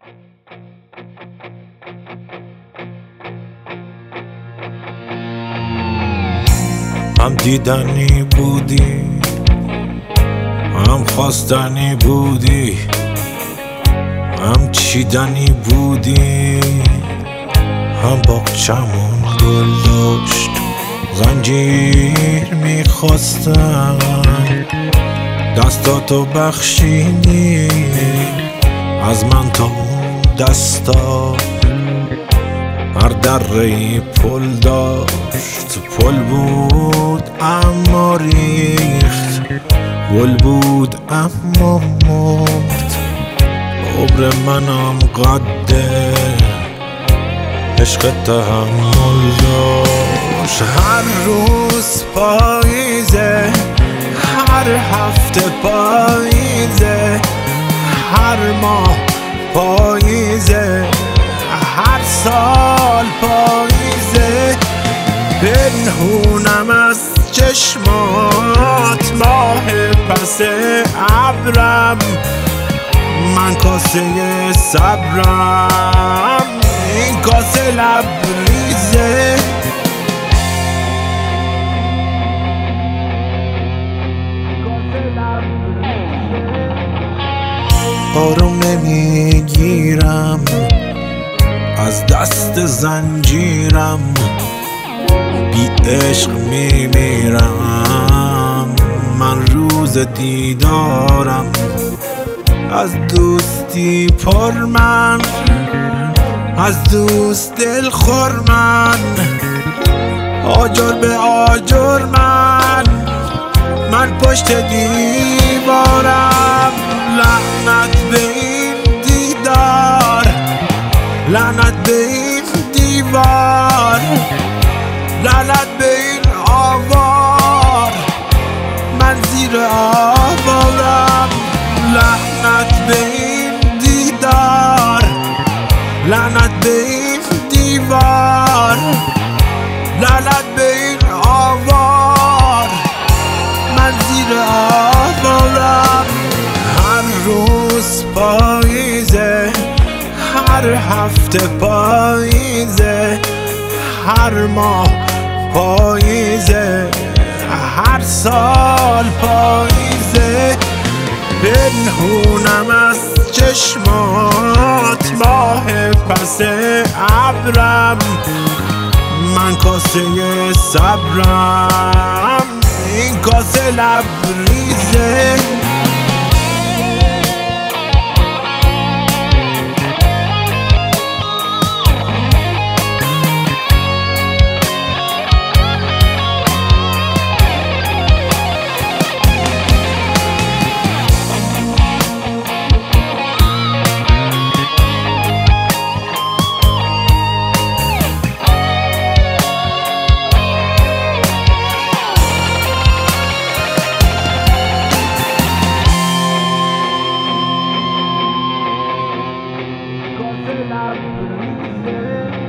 هم دیدنی بودی، هم خواستنی بودی، هم چیدنی بودی، هم باغچمون گل داشت زنجیر میخواستم، دستاتو بخشیدی از من تا اون دستا. هر دره‌ای پل داشت، پل بود اما ریخت، گل بود اما مرد. عمر منم قده عشق تحمل داشت. هر روز پاییزه، هر هفته پاییزه، هر ماه پاییزه، هر سال پاییزه. پنهونم از چشمات ماه پس ابرم، من کاسه صبرم، این کاسه لبریزه. آروم نمیگیرم از دست زنجیرم، بی عشق میمیرم من روز دیدارم. از دوستی پر من، از دوست دل خور من، آجر به آجر من پشت دیوارم. لعنت به این دیدار، لعنت به این دیوار، لعنت به این آوار، من زیر آوارم. لعنت به این دیدار، لعنت به این دیوار، لعنت به این آوار، من زیر آوارم. هر روز پاییزه، هر هفته پاییزه، هر ماه پاییزه، هر سال پاییزه. پنهونم از چشمات ماه پس ابرم، من کاسه صبرم، این کاسه لبریزه. Cause